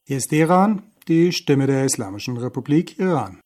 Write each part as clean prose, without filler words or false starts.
Hier ist Teheran, die Stimme der Islamischen Republik Iran.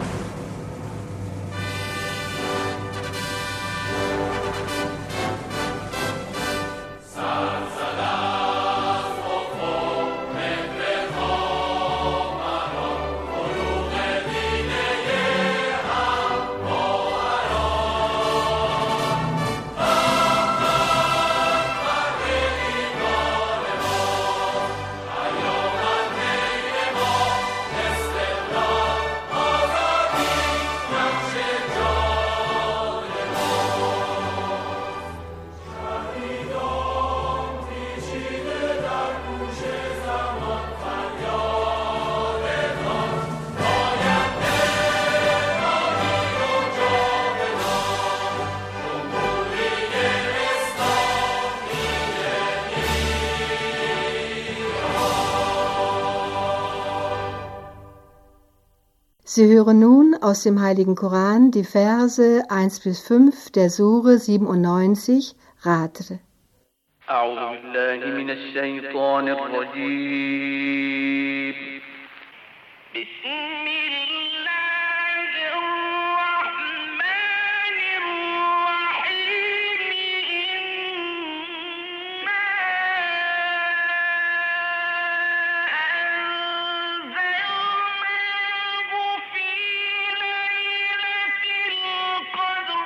Sie hören nun aus dem Heiligen Koran die Verse 1-5 der Sure 97, Radr. أعوذ بالله من الشيطان الرجيم بسم الله الرحمن الرحيم إنا أنزلناه في ليلة القدر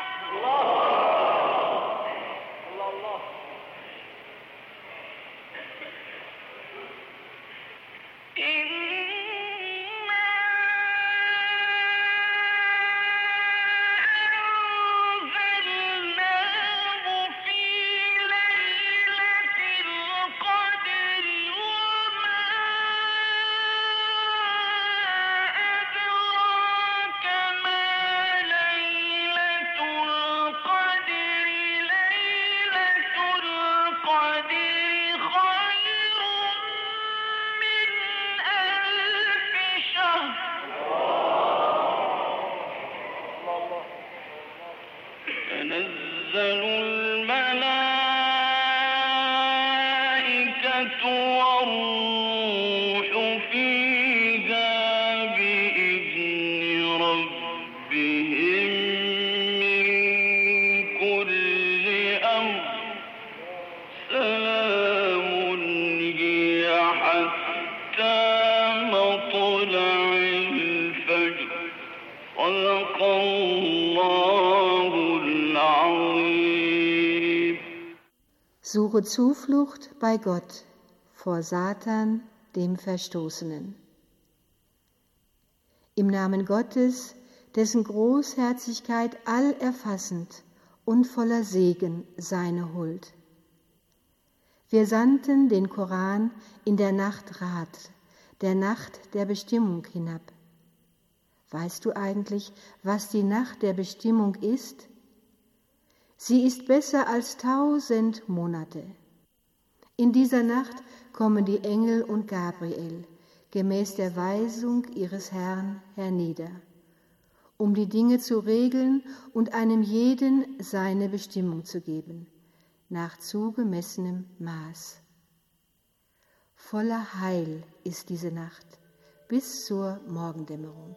تنزل الملائكة والروح فيها بإذن ربهم من كل أمر سلام هي حتى مطلع الفجر صدق الله العظيم. Suche Zuflucht bei Gott vor Satan, dem Verstoßenen. Im Namen Gottes, dessen Großherzigkeit allerfassend und voller Segen seine Huld. Wir sandten den Koran in der Nacht Radr, der Nacht der Bestimmung, hinab. Weißt du eigentlich, was die Nacht der Bestimmung ist? Sie ist besser als 1000 Monate. In dieser Nacht kommen die Engel und Gabriel, gemäß der Weisung ihres Herrn, hernieder, um die Dinge zu regeln und einem jeden seine Bestimmung zu geben, nach zugemessenem Maß. Voller Heil ist diese Nacht bis zur Morgendämmerung.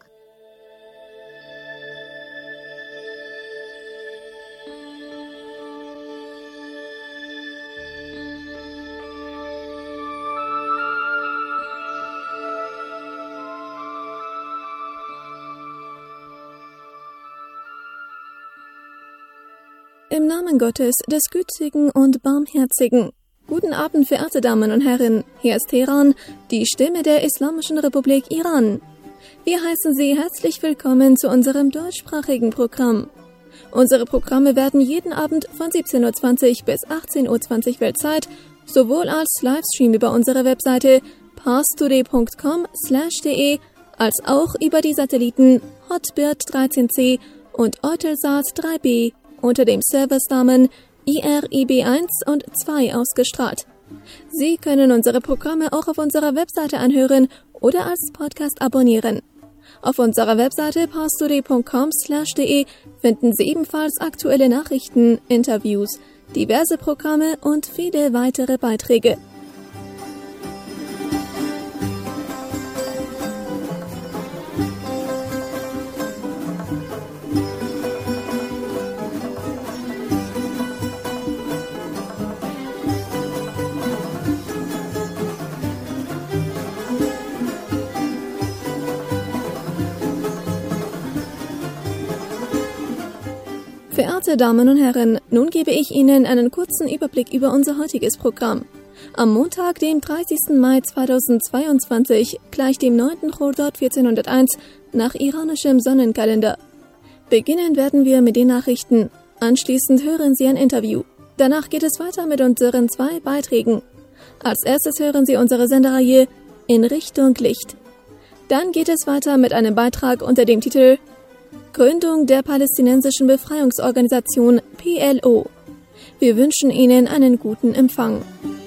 Im Namen Gottes, des Gütigen und Barmherzigen. Guten Abend, verehrte Damen und Herren. Hier ist Teheran, die Stimme der Islamischen Republik Iran. Wir heißen Sie herzlich willkommen zu unserem deutschsprachigen Programm. Unsere Programme werden jeden Abend von 17:20 bis 18:20 Uhr Weltzeit sowohl als Livestream über unsere Webseite parstoday.com/de als auch über die Satelliten Hotbird 13C und Eutelsat 3B unter dem Servicenamen IRIB1 und 2 ausgestrahlt. Sie können unsere Programme auch auf unserer Webseite anhören oder als Podcast abonnieren. Auf unserer Webseite parstoday.com/de finden Sie ebenfalls aktuelle Nachrichten, Interviews, diverse Programme und viele weitere Beiträge. Verehrte Damen und Herren, nun gebe ich Ihnen einen kurzen Überblick über unser heutiges Programm. Am Montag, dem 30. Mai 2022, gleich dem 9. Chordot 1401 nach iranischem Sonnenkalender. Beginnen werden wir mit den Nachrichten. Anschließend hören Sie ein Interview. Danach geht es weiter mit unseren 2 Beiträgen. Als erstes hören Sie unsere Sendereihe In Richtung Licht. Dann geht es weiter mit einem Beitrag unter dem Titel Gründung der palästinensischen Befreiungsorganisation PLO. Wir wünschen Ihnen einen guten Empfang.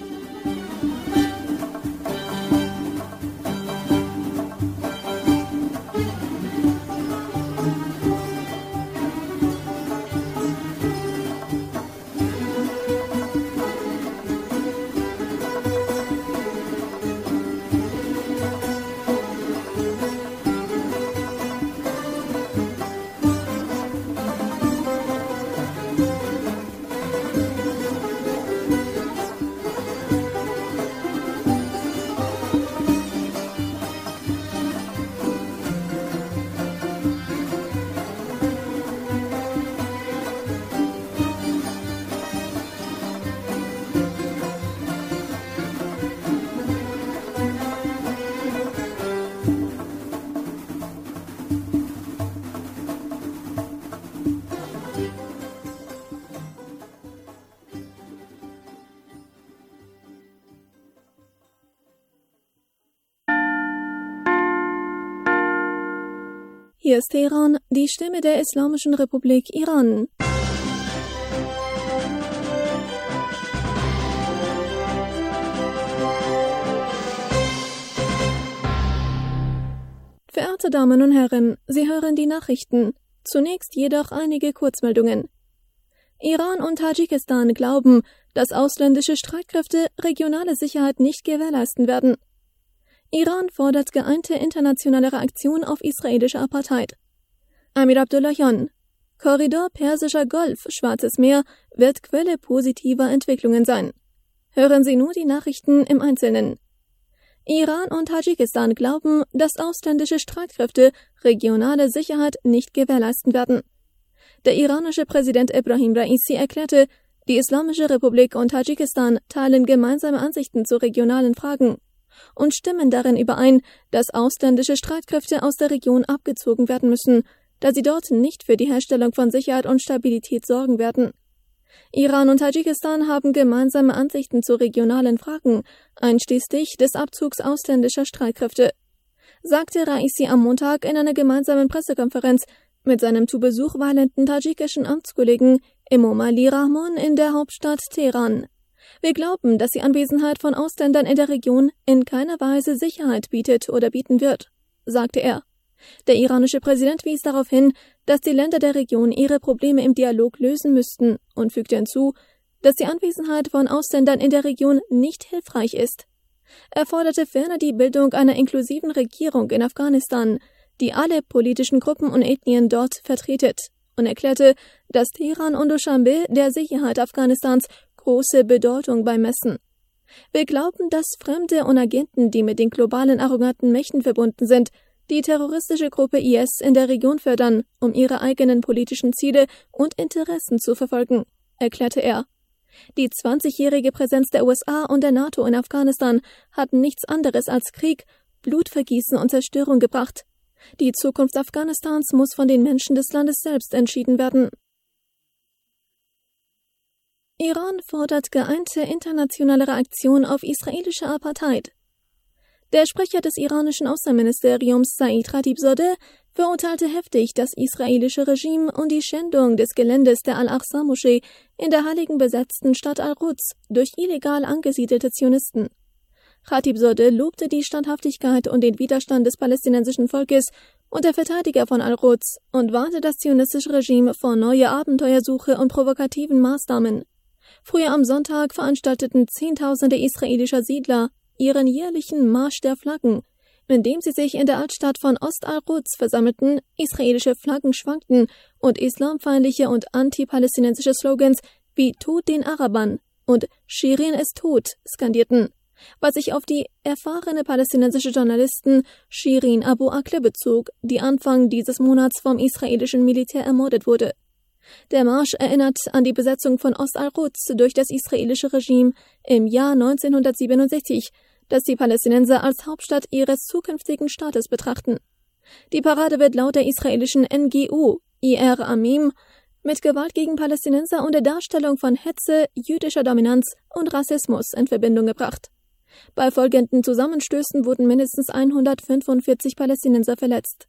Hier ist Teheran, die Stimme der Islamischen Republik Iran. Verehrte Damen und Herren, Sie hören die Nachrichten. Zunächst jedoch einige Kurzmeldungen. Iran und Tadschikistan glauben, dass ausländische Streitkräfte regionale Sicherheit nicht gewährleisten werden. Iran fordert geeinte internationale Reaktion auf israelische Apartheid. Amir Abdullahian: Korridor Persischer Golf, Schwarzes Meer wird Quelle positiver Entwicklungen sein. Hören Sie nur die Nachrichten im Einzelnen. Iran und Tadschikistan glauben, dass ausländische Streitkräfte regionale Sicherheit nicht gewährleisten werden. Der iranische Präsident Ebrahim Raisi erklärte, die Islamische Republik und Tadschikistan teilen gemeinsame Ansichten zu regionalen Fragen und stimmen darin überein, dass ausländische Streitkräfte aus der Region abgezogen werden müssen, da sie dort nicht für die Herstellung von Sicherheit und Stabilität sorgen werden. Iran und Tadschikistan haben gemeinsame Ansichten zu regionalen Fragen, einschließlich des Abzugs ausländischer Streitkräfte, sagte Raisi am Montag in einer gemeinsamen Pressekonferenz mit seinem zu Besuch weilenden tadschikischen Amtskollegen Emomali Rahmon in der Hauptstadt Teheran. Wir glauben, dass die Anwesenheit von Ausländern in der Region in keiner Weise Sicherheit bietet oder bieten wird, sagte er. Der iranische Präsident wies darauf hin, dass die Länder der Region ihre Probleme im Dialog lösen müssten und fügte hinzu, dass die Anwesenheit von Ausländern in der Region nicht hilfreich ist. Er forderte ferner die Bildung einer inklusiven Regierung in Afghanistan, die alle politischen Gruppen und Ethnien dort vertretet, und erklärte, dass Teheran und Duschanbe der Sicherheit Afghanistans große Bedeutung beimessen. Wir glauben, dass Fremde und Agenten, die mit den globalen arroganten Mächten verbunden sind, die terroristische Gruppe IS in der Region fördern, um ihre eigenen politischen Ziele und Interessen zu verfolgen, erklärte er. Die 20-jährige Präsenz der USA und der NATO in Afghanistan hat nichts anderes als Krieg, Blutvergießen und Zerstörung gebracht. Die Zukunft Afghanistans muss von den Menschen des Landes selbst entschieden werden. Iran fordert geeinte internationale Reaktion auf israelische Apartheid. Der Sprecher des iranischen Außenministeriums Said Khatibzadeh verurteilte heftig das israelische Regime und die Schändung des Geländes der Al-Aqsa-Moschee in der heiligen besetzten Stadt Al-Quds durch illegal angesiedelte Zionisten. Khatibzadeh lobte die Standhaftigkeit und den Widerstand des palästinensischen Volkes und der Verteidiger von Al-Quds und warnte das zionistische Regime vor neuer Abenteuersuche und provokativen Maßnahmen. Früher am Sonntag veranstalteten Zehntausende israelischer Siedler ihren jährlichen Marsch der Flaggen, in dem sie sich in der Altstadt von Ost al-Quds versammelten, israelische Flaggen schwankten und islamfeindliche und anti-palästinensische Slogans wie »Tod den Arabern« und »Shirin ist tot« skandierten, was sich auf die erfahrene palästinensische Journalistin Shirin Abu Akleh bezog, die Anfang dieses Monats vom israelischen Militär ermordet wurde. Der Marsch erinnert an die Besetzung von Ost al-Quds durch das israelische Regime im Jahr 1967, das die Palästinenser als Hauptstadt ihres zukünftigen Staates betrachten. Die Parade wird laut der israelischen NGO IR Amim mit Gewalt gegen Palästinenser und der Darstellung von Hetze, jüdischer Dominanz und Rassismus in Verbindung gebracht. Bei folgenden Zusammenstößen wurden mindestens 145 Palästinenser verletzt.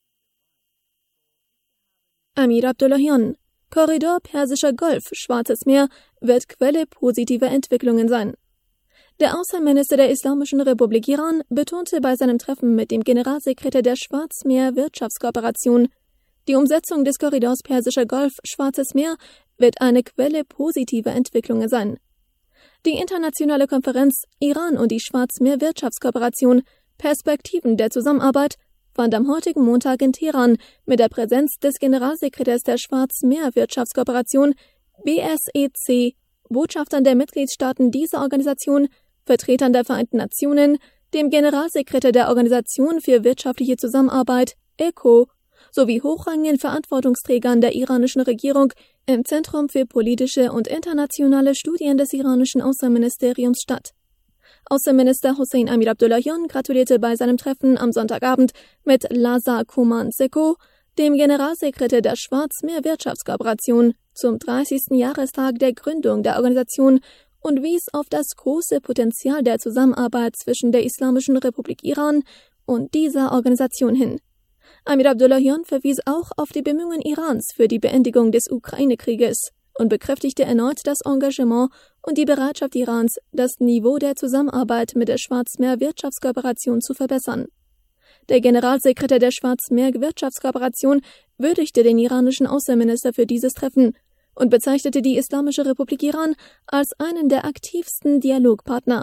Amir Abdullahian: Korridor Persischer Golf, Schwarzes Meer wird Quelle positiver Entwicklungen sein. Der Außenminister der Islamischen Republik Iran betonte bei seinem Treffen mit dem Generalsekretär der Schwarzmeer-Wirtschaftskooperation, die Umsetzung des Korridors Persischer Golf, Schwarzes Meer wird eine Quelle positiver Entwicklungen sein. Die internationale Konferenz Iran und die Schwarzmeer-Wirtschaftskooperation Perspektiven der Zusammenarbeit fand am heutigen Montag in Teheran mit der Präsenz des Generalsekretärs der Schwarzmeer-Wirtschaftskooperation BSEC, Botschaftern der Mitgliedstaaten dieser Organisation, Vertretern der Vereinten Nationen, dem Generalsekretär der Organisation für wirtschaftliche Zusammenarbeit ECO sowie hochrangigen Verantwortungsträgern der iranischen Regierung im Zentrum für politische und internationale Studien des iranischen Außenministeriums statt. Außenminister Hossein Amir Abdullahian gratulierte bei seinem Treffen am Sonntagabend mit Lazar Kuman-Seko, dem Generalsekretär der Schwarzmeer-Wirtschaftskooperation, zum 30. Jahrestag der Gründung der Organisation und wies auf das große Potenzial der Zusammenarbeit zwischen der Islamischen Republik Iran und dieser Organisation hin. Amir Abdullahian verwies auch auf die Bemühungen Irans für die Beendigung des Ukraine-Krieges und bekräftigte erneut das Engagement und die Bereitschaft Irans, das Niveau der Zusammenarbeit mit der Schwarzmeer-Wirtschaftskooperation zu verbessern. Der Generalsekretär der Schwarzmeer-Wirtschaftskooperation würdigte den iranischen Außenminister für dieses Treffen und bezeichnete die Islamische Republik Iran als einen der aktivsten Dialogpartner.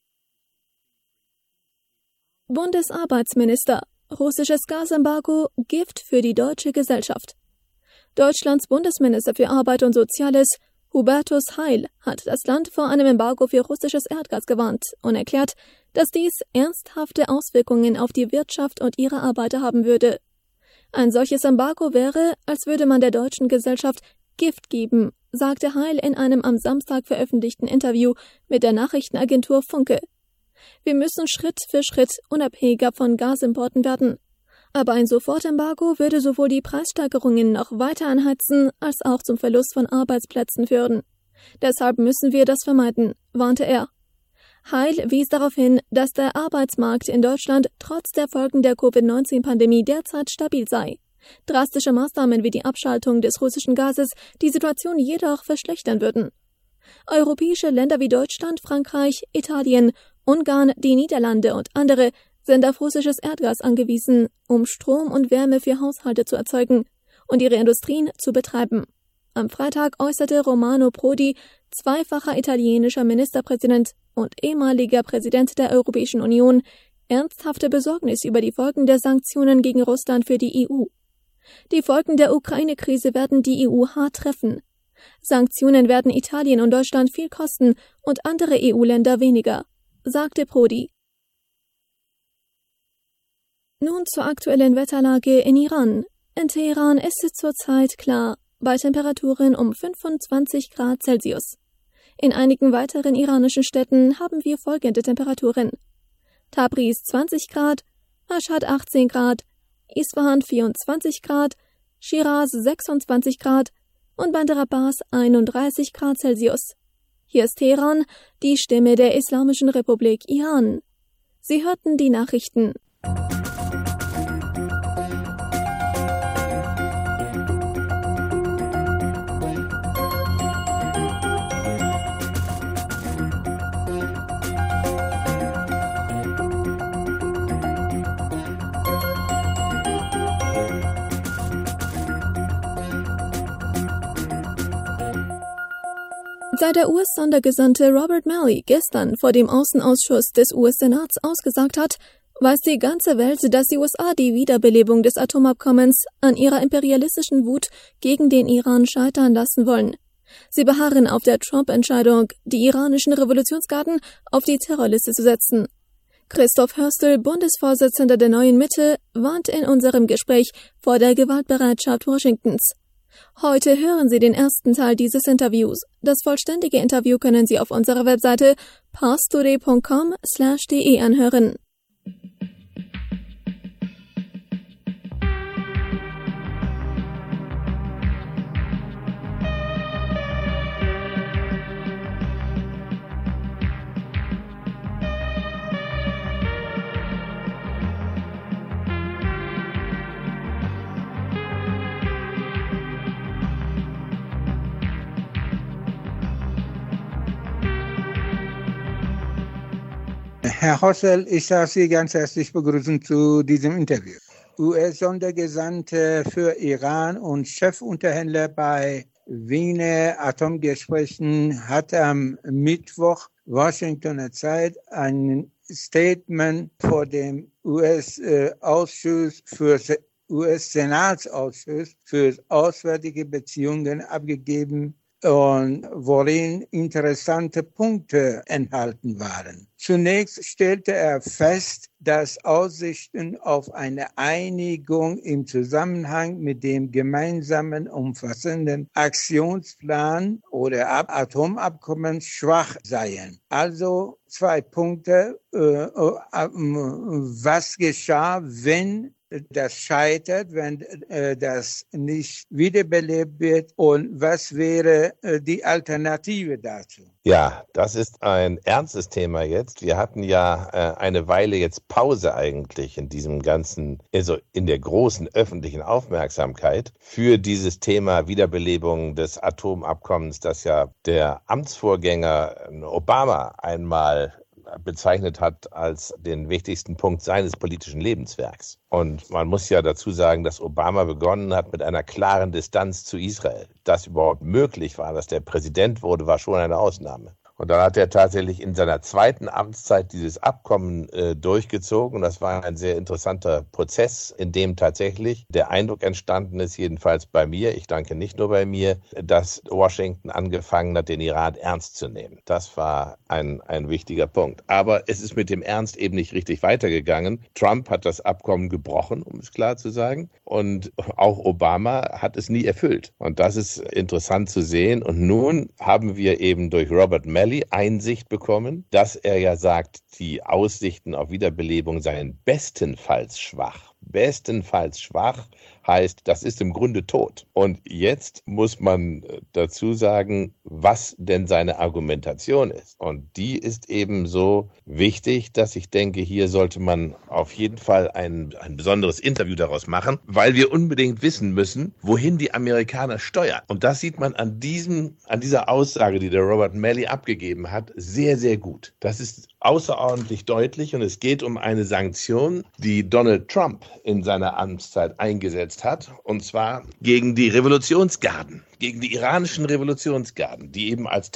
Bundesarbeitsminister: Russisches Gasembargo Gift für die deutsche Gesellschaft. Deutschlands Bundesminister für Arbeit und Soziales, Hubertus Heil, hat das Land vor einem Embargo für russisches Erdgas gewarnt und erklärt, dass dies ernsthafte Auswirkungen auf die Wirtschaft und ihre Arbeiter haben würde. Ein solches Embargo wäre, als würde man der deutschen Gesellschaft Gift geben, sagte Heil in einem am Samstag veröffentlichten Interview mit der Nachrichtenagentur Funke. Wir müssen Schritt für Schritt unabhängiger von Gasimporten werden. Aber ein Sofortembargo würde sowohl die Preissteigerungen noch weiter anheizen, als auch zum Verlust von Arbeitsplätzen führen. Deshalb müssen wir das vermeiden, warnte er. Heil wies darauf hin, dass der Arbeitsmarkt in Deutschland trotz der Folgen der Covid-19-Pandemie derzeit stabil sei. Drastische Maßnahmen wie die Abschaltung des russischen Gases die Situation jedoch verschlechtern würden. Europäische Länder wie Deutschland, Frankreich, Italien, Ungarn, die Niederlande und andere sind auf russisches Erdgas angewiesen, um Strom und Wärme für Haushalte zu erzeugen und ihre Industrien zu betreiben. Am Freitag äußerte Romano Prodi, zweifacher italienischer Ministerpräsident und ehemaliger Präsident der Europäischen Union, ernsthafte Besorgnis über die Folgen der Sanktionen gegen Russland für die EU. Die Folgen der Ukraine-Krise werden die EU hart treffen. Sanktionen werden Italien und Deutschland viel kosten und andere EU-Länder weniger, sagte Prodi. Nun zur aktuellen Wetterlage in Iran. In Teheran ist es zurzeit klar, bei Temperaturen um 25 Grad Celsius. In einigen weiteren iranischen Städten haben wir folgende Temperaturen: Tabriz 20 Grad, Mashhad 18 Grad, Isfahan 24 Grad, Shiraz 26 Grad und Bandar Abbas 31 Grad Celsius. Hier ist Teheran, die Stimme der Islamischen Republik Iran. Sie hörten die Nachrichten. Seit der US-Sondergesandte Robert Malley gestern vor dem Außenausschuss des US-Senats ausgesagt hat, weiß die ganze Welt, dass die USA die Wiederbelebung des Atomabkommens an ihrer imperialistischen Wut gegen den Iran scheitern lassen wollen. Sie beharren auf der Trump-Entscheidung, die iranischen Revolutionsgarden auf die Terrorliste zu setzen. Christoph Hörstel, Bundesvorsitzender der Neuen Mitte, warnt in unserem Gespräch vor der Gewaltbereitschaft Washingtons. Heute hören Sie den ersten Teil dieses Interviews. Das vollständige Interview können Sie auf unserer Webseite parstoday.com/de anhören. Herr Hossel, ich darf Sie ganz herzlich begrüßen zu diesem Interview. US-Sondergesandte für Iran und Chefunterhändler bei Wiener Atomgesprächen hat am Mittwoch Washingtoner Zeit ein Statement vor dem US-Senatsausschuss für Auswärtige Beziehungen abgegeben und worin interessante Punkte enthalten waren. Zunächst stellte er fest, dass Aussichten auf eine Einigung im Zusammenhang mit dem gemeinsamen umfassenden Aktionsplan oder Atomabkommen schwach seien. Also 2 Punkte. Was geschah, wenn das scheitert, wenn das nicht wiederbelebt wird, und was wäre die Alternative dazu? Ja, das ist ein ernstes Thema jetzt. Wir hatten ja eine Weile jetzt Pause eigentlich in diesem ganzen, also in der großen öffentlichen Aufmerksamkeit für dieses Thema Wiederbelebung des Atomabkommens, das ja der Amtsvorgänger Obama einmal bezeichnet hat als den wichtigsten Punkt seines politischen Lebenswerks. Und man muss ja dazu sagen, dass Obama begonnen hat mit einer klaren Distanz zu Israel. Dass überhaupt möglich war, dass der Präsident wurde, war schon eine Ausnahme. Und dann hat er tatsächlich in seiner zweiten Amtszeit dieses Abkommen durchgezogen. Und das war ein sehr interessanter Prozess, in dem tatsächlich der Eindruck entstanden ist, jedenfalls bei mir, ich denke nicht nur bei mir, dass Washington angefangen hat, den Iran ernst zu nehmen. Das war ein wichtiger Punkt. Aber es ist mit dem Ernst eben nicht richtig weitergegangen. Trump hat das Abkommen gebrochen, um es klar zu sagen. Und auch Obama hat es nie erfüllt. Und das ist interessant zu sehen. Und nun haben wir eben durch Robert Malley Einsicht bekommen, dass er ja sagt, die Aussichten auf Wiederbelebung seien bestenfalls schwach. Bestenfalls schwach heißt, das ist im Grunde tot. Und jetzt muss man dazu sagen, was denn seine Argumentation ist. Und die ist eben so wichtig, dass ich denke, hier sollte man auf jeden Fall ein besonderes Interview daraus machen, weil wir unbedingt wissen müssen, wohin die Amerikaner steuern. Und das sieht man an dieser Aussage, die der Robert Malley abgegeben hat, sehr, sehr gut. Das ist außerordentlich deutlich und es geht um eine Sanktion, die Donald Trump in seiner Amtszeit eingesetzt hat, und zwar gegen die Revolutionsgarden, gegen die iranischen Revolutionsgarden, die eben als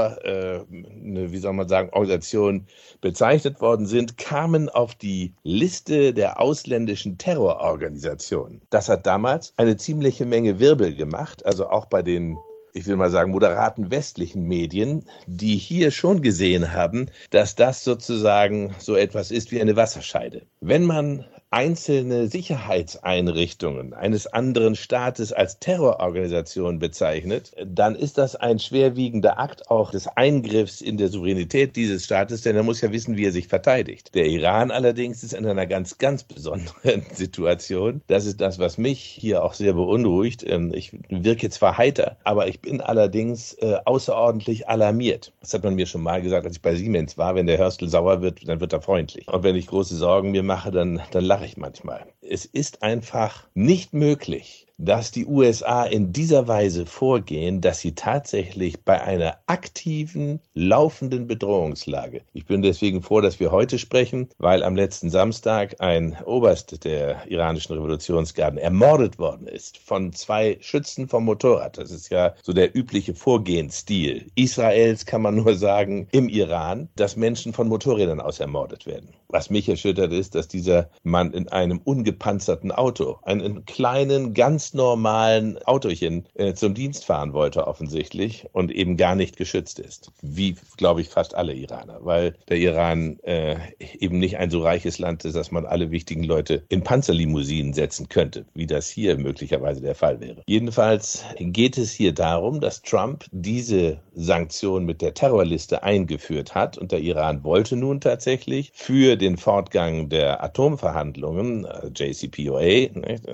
Organisation bezeichnet worden sind, kamen auf die Liste der ausländischen Terrororganisationen. Das hat damals eine ziemliche Menge Wirbel gemacht, also auch bei den, ich will mal sagen, moderaten westlichen Medien, die hier schon gesehen haben, dass das sozusagen so etwas ist wie eine Wasserscheide. Wenn man einzelne Sicherheitseinrichtungen eines anderen Staates als Terrororganisation bezeichnet, dann ist das ein schwerwiegender Akt auch des Eingriffs in der Souveränität dieses Staates, denn er muss ja wissen, wie er sich verteidigt. Der Iran allerdings ist in einer ganz, ganz besonderen Situation. Das ist das, was mich hier auch sehr beunruhigt. Ich wirke zwar heiter, aber ich bin allerdings außerordentlich alarmiert. Das hat man mir schon mal gesagt, als ich bei Siemens war. Wenn der Hörstel sauer wird, dann wird er freundlich. Und wenn ich große Sorgen mir mache, dann lache ich manchmal. Es ist einfach nicht möglich, dass die USA in dieser Weise vorgehen, dass sie tatsächlich bei einer aktiven, laufenden Bedrohungslage. Ich bin deswegen froh, dass wir heute sprechen, weil am letzten Samstag ein Oberst der iranischen Revolutionsgarden ermordet worden ist von 2 Schützen vom Motorrad. Das ist ja so der übliche Vorgehensstil Israels, kann man nur sagen, im Iran, dass Menschen von Motorrädern aus ermordet werden. Was mich erschüttert ist, dass dieser Mann in einem ungepanzerten Auto, einen kleinen, ganz ganz normalen Autochen zum Dienst fahren wollte offensichtlich und eben gar nicht geschützt ist. Wie, glaube ich, fast alle Iraner, weil der Iran eben nicht ein so reiches Land ist, dass man alle wichtigen Leute in Panzerlimousinen setzen könnte, wie das hier möglicherweise der Fall wäre. Jedenfalls geht es hier darum, dass Trump diese Sanktion mit der Terrorliste eingeführt hat und der Iran wollte nun tatsächlich für den Fortgang der Atomverhandlungen, JCPOA,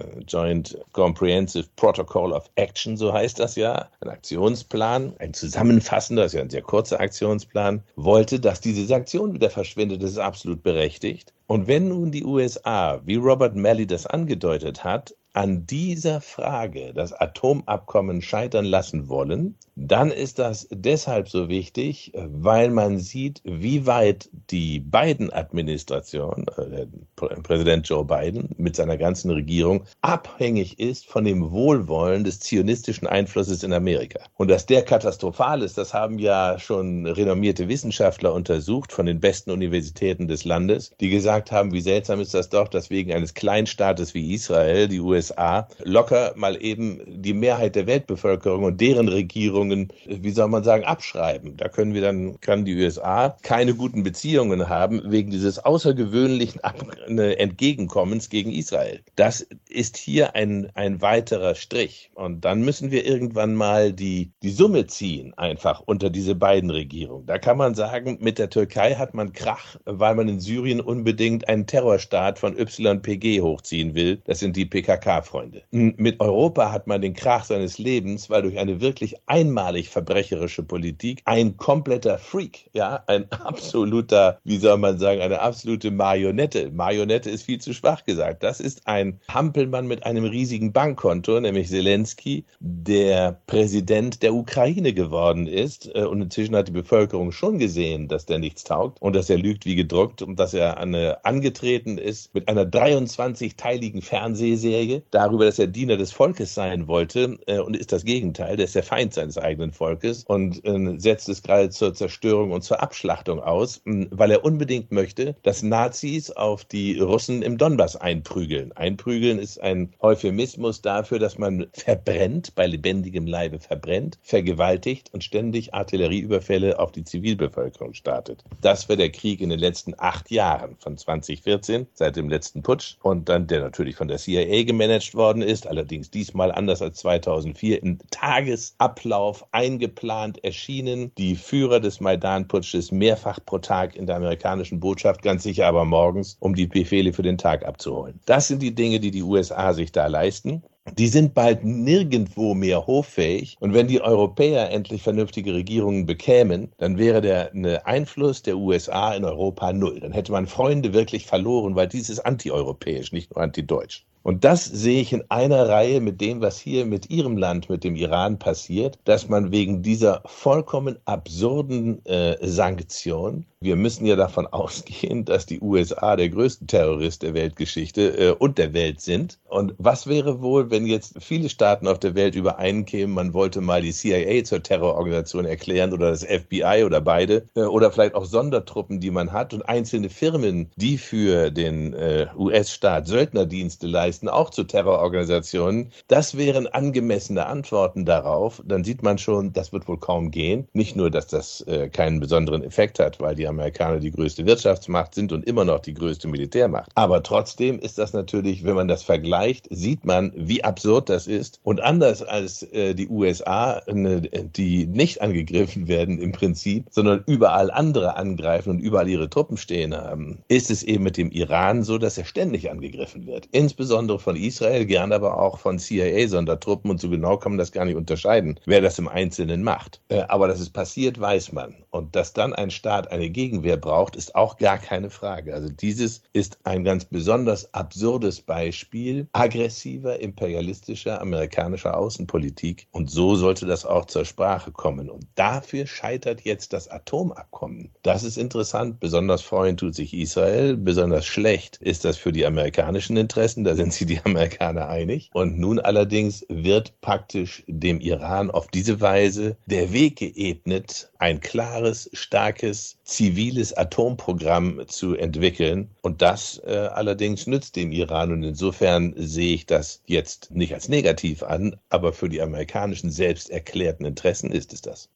Joint Comprehensive Protocol of Action, so heißt das ja, ein Aktionsplan, ein zusammenfassender, das ist ja ein sehr kurzer Aktionsplan, wollte, dass diese Sanktion wieder verschwindet. Das ist absolut berechtigt. Und wenn nun die USA, wie Robert Malley das angedeutet hat, an dieser Frage das Atomabkommen scheitern lassen wollen, dann ist das deshalb so wichtig, weil man sieht, wie weit die Biden-Administration, Präsident Joe Biden mit seiner ganzen Regierung, abhängig ist von dem Wohlwollen des zionistischen Einflusses in Amerika. Und dass der katastrophal ist, das haben ja schon renommierte Wissenschaftler untersucht von den besten Universitäten des Landes, die gesagt haben, wie seltsam ist das doch, dass wegen eines Kleinstaates wie Israel die USA locker mal eben die Mehrheit der Weltbevölkerung und deren Regierungen, wie soll man sagen, abschreiben. Da kann die USA keine guten Beziehungen haben wegen dieses außergewöhnlichen Entgegenkommens gegen Israel. Das ist hier ein weiterer Strich. Und dann müssen wir irgendwann mal die Summe ziehen, einfach unter diese beiden Regierungen. Da kann man sagen, mit der Türkei hat man Krach, weil man in Syrien unbedingt einen Terrorstaat von YPG hochziehen will. Das sind die PKK-Freunde. Mit Europa hat man den Krach seines Lebens, weil durch eine wirklich einmalig verbrecherische Politik ein kompletter Freak, ja, ein absoluter, wie soll man sagen, eine absolute Marionette. Marionette ist viel zu schwach gesagt. Das ist ein Hampelmann mit einem riesigen Bankkonto, nämlich Zelensky, der Präsident der Ukraine geworden ist. Und inzwischen hat die Bevölkerung schon gesehen, dass der nichts taugt und dass er lügt wie gedruckt und dass er angetreten ist mit einer 23-teiligen Fernsehserie darüber, dass er Diener des Volkes sein wollte und ist das Gegenteil, der ist der Feind seines eigenen Volkes und setzt es gerade zur Zerstörung und zur Abschlachtung aus, weil er unbedingt möchte, dass Nazis auf die Russen im Donbass einprügeln. Einprügeln ist ein Euphemismus dafür, dass man verbrennt, bei lebendigem Leibe verbrennt, vergewaltigt und ständig Artillerieüberfälle auf die Zivilbevölkerung startet. Das war der Krieg in den letzten 8 Jahren von 2014, seit dem letzten Putsch und dann, der natürlich von der CIA gemanagt worden ist, allerdings diesmal anders als 2004, im Tagesablauf eingeplant erschienen. Die Führer des Maidan-Putsches mehrfach pro Tag in der amerikanischen Botschaft, ganz sicher aber morgens, um die Befehle für den Tag abzuholen. Das sind die Dinge, die die USA sich da leisten. Die sind bald nirgendwo mehr hoffähig. Und wenn die Europäer endlich vernünftige Regierungen bekämen, dann wäre der Einfluss der USA in Europa null. Dann hätte man Freunde wirklich verloren, weil dies ist antieuropäisch, nicht nur antideutsch. Und das sehe ich in einer Reihe mit dem, was hier mit Ihrem Land, mit dem Iran passiert, dass man wegen dieser vollkommen absurden Sanktion, wir müssen ja davon ausgehen, dass die USA der größte Terrorist der Weltgeschichte und der Welt sind. Und was wäre wohl, wenn jetzt viele Staaten auf der Welt übereinkämen, man wollte mal die CIA zur Terrororganisation erklären oder das FBI oder beide oder vielleicht auch Sondertruppen, die man hat und einzelne Firmen, die für den US-Staat Söldnerdienste leisten, auch zu Terrororganisationen. Das wären angemessene Antworten darauf. Dann sieht man schon, das wird wohl kaum gehen. Nicht nur, dass das keinen besonderen Effekt hat, weil die Amerikaner die größte Wirtschaftsmacht sind und immer noch die größte Militärmacht. Aber trotzdem ist das natürlich, wenn man das vergleicht, sieht man, wie absurd das ist. Und anders als die USA, die nicht angegriffen werden im Prinzip, sondern überall andere angreifen und überall ihre Truppen stehen haben, ist es eben mit dem Iran so, dass er ständig angegriffen wird. Insbesondere von Israel, gern aber auch von CIA-Sondertruppen. Und so genau kann man das gar nicht unterscheiden, wer das im Einzelnen macht. Aber dass es passiert, weiß man. Und dass dann ein Staat eine Gegenwehr braucht, ist auch gar keine Frage. Also dieses ist ein ganz besonders absurdes Beispiel aggressiver, imperialistischer, amerikanischer Außenpolitik. Und so sollte das auch zur Sprache kommen. Und dafür scheitert jetzt das Atomabkommen. Das ist interessant. Besonders freuen tut sich Israel. Besonders schlecht ist das für die amerikanischen Interessen. Da sind sich die Amerikaner einig. Und nun allerdings wird praktisch dem Iran auf diese Weise der Weg geebnet, ein klares, starkes, ziviles Atomprogramm zu entwickeln. Und das allerdings nützt dem Iran. Und insofern sehe ich das jetzt nicht als negativ an, aber für die amerikanischen selbst erklärten Interessen ist es das.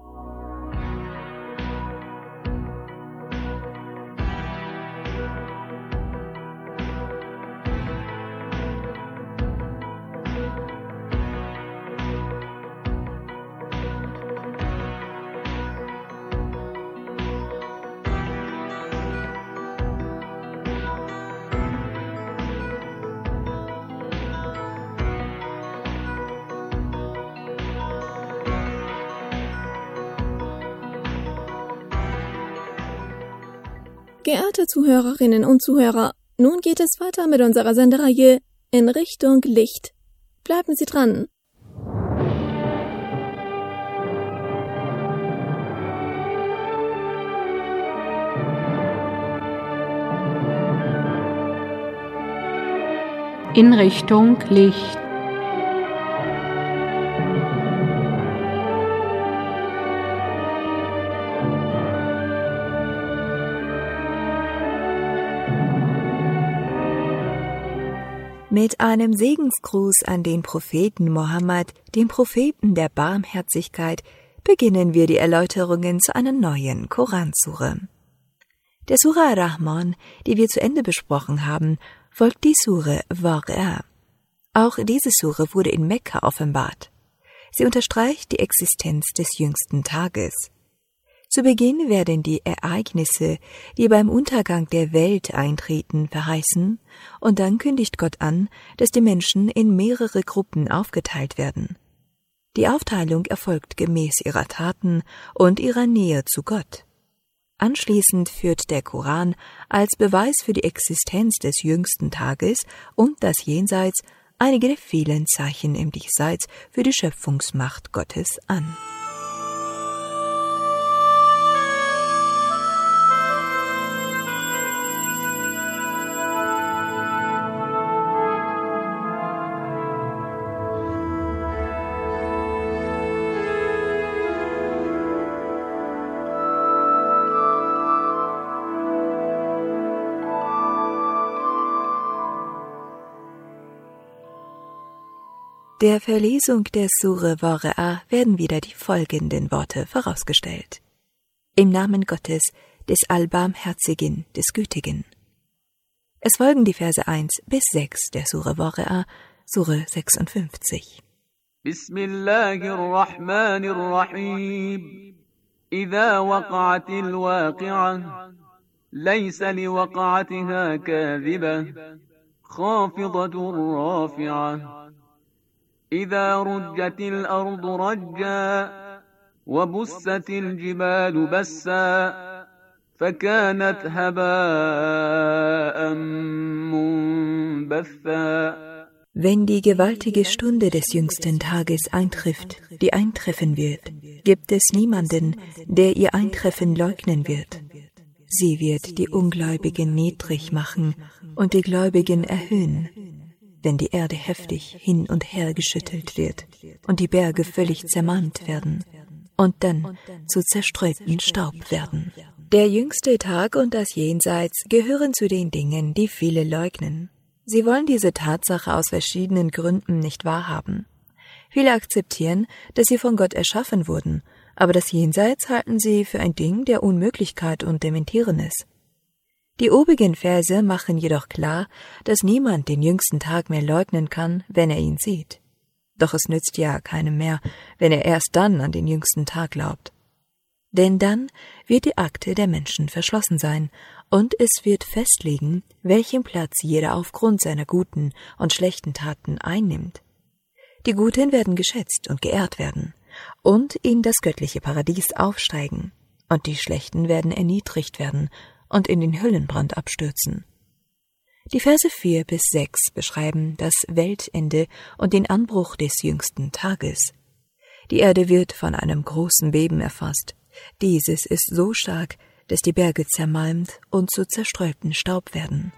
Geehrte Zuhörerinnen und Zuhörer, nun geht es weiter mit unserer Sendereihe In Richtung Licht. Bleiben Sie dran. In Richtung Licht. Mit einem Segensgruß an den Propheten Mohammed, dem Propheten der Barmherzigkeit, beginnen wir die Erläuterungen zu einer neuen Koransure. Der Sura Ar-Rahman, die wir zu Ende besprochen haben, folgt die Sure Waqi'a. Auch diese Sure wurde in Mekka offenbart. Sie unterstreicht die Existenz des jüngsten Tages. Zu Beginn werden die Ereignisse, die beim Untergang der Welt eintreten, verheißen, und dann kündigt Gott an, dass die Menschen in mehrere Gruppen aufgeteilt werden. Die Aufteilung erfolgt gemäß ihrer Taten und ihrer Nähe zu Gott. Anschließend führt der Koran als Beweis für die Existenz des jüngsten Tages und das Jenseits einige der vielen Zeichen im Diesseits für die Schöpfungsmacht Gottes an. Der Verlesung der Sure Waqi'a werden wieder die folgenden Worte vorausgestellt. Im Namen Gottes, des Allbarmherzigen, des Gütigen. Es folgen die Verse 1 bis 6 der Sure Waqi'a, Sure 56. Bismillahirrahmanirrahim. Idha waqa'atil waqi'ah. Laysa liwaqa'atiha kadhibah. Khafidatur rafi'ah. إذا رجت الأرض رجا وبست الجبال بسا فكانت هباء منبثا. Wenn die gewaltige Stunde des jüngsten Tages eintrifft, die eintreffen wird, gibt es niemanden, der ihr Eintreffen leugnen wird. Sie wird die Ungläubigen niedrig machen und die Gläubigen erhöhen, wenn die Erde heftig hin und her geschüttelt wird und die Berge völlig zermalmt werden und dann zu zerstreuten Staub werden. Der jüngste Tag und das Jenseits gehören zu den Dingen, die viele leugnen. Sie wollen diese Tatsache aus verschiedenen Gründen nicht wahrhaben. Viele akzeptieren, dass sie von Gott erschaffen wurden, aber das Jenseits halten sie für ein Ding der Unmöglichkeit und dementieren es. Die obigen Verse machen jedoch klar, dass niemand den jüngsten Tag mehr leugnen kann, wenn er ihn sieht. Doch es nützt ja keinem mehr, wenn er erst dann an den jüngsten Tag glaubt. Denn dann wird die Akte der Menschen verschlossen sein, und es wird festlegen, welchen Platz jeder aufgrund seiner guten und schlechten Taten einnimmt. Die Guten werden geschätzt und geehrt werden und in das göttliche Paradies aufsteigen, und die Schlechten werden erniedrigt werden und in den Höllenbrand abstürzen. Die Verse 4 bis 6 beschreiben das Weltende und den Anbruch des jüngsten Tages. Die Erde wird von einem großen Beben erfasst. Dieses ist so stark, dass die Berge zermalmt und zu zerstreuten Staub werden.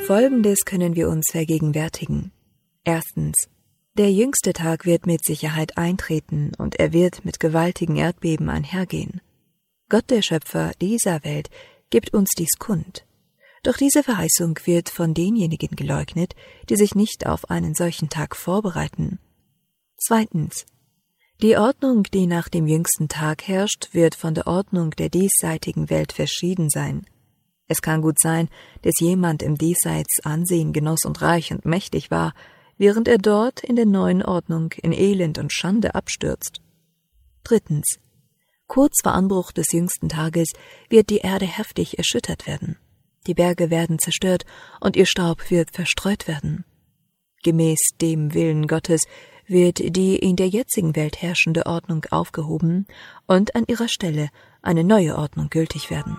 Folgendes können wir uns vergegenwärtigen. Erstens: Der jüngste Tag wird mit Sicherheit eintreten und er wird mit gewaltigen Erdbeben einhergehen. Gott, der Schöpfer dieser Welt, gibt uns dies kund. Doch diese Verheißung wird von denjenigen geleugnet, die sich nicht auf einen solchen Tag vorbereiten. Zweitens: Die Ordnung, die nach dem jüngsten Tag herrscht, wird von der Ordnung der diesseitigen Welt verschieden sein. Es kann gut sein, dass jemand im Diesseits Ansehen genoss und reich und mächtig war, während er dort in der neuen Ordnung in Elend und Schande abstürzt. Drittens: Kurz vor Anbruch des jüngsten Tages wird die Erde heftig erschüttert werden. Die Berge werden zerstört und ihr Staub wird verstreut werden. Gemäß dem Willen Gottes wird die in der jetzigen Welt herrschende Ordnung aufgehoben und an ihrer Stelle eine neue Ordnung gültig werden.